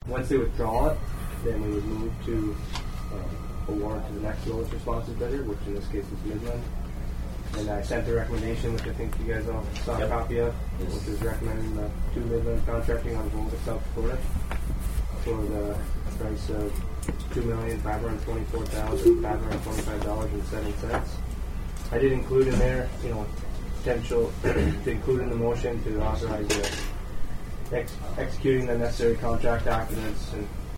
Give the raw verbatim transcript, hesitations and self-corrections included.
once they withdraw it, then we would move to uh, award to the next lowest responsive bidder, which in this case is Midland. And I sent the recommendation, which I think you guys all saw Yep. a copy of, Yes. which is recommending the two Midland contracting on Volga, South Dakota, for the price of two million five hundred twenty-four thousand five hundred twenty-five dollars and seven cents. I did include in there, you know, potential to include in the motion to authorize the ex- executing the necessary contract documents and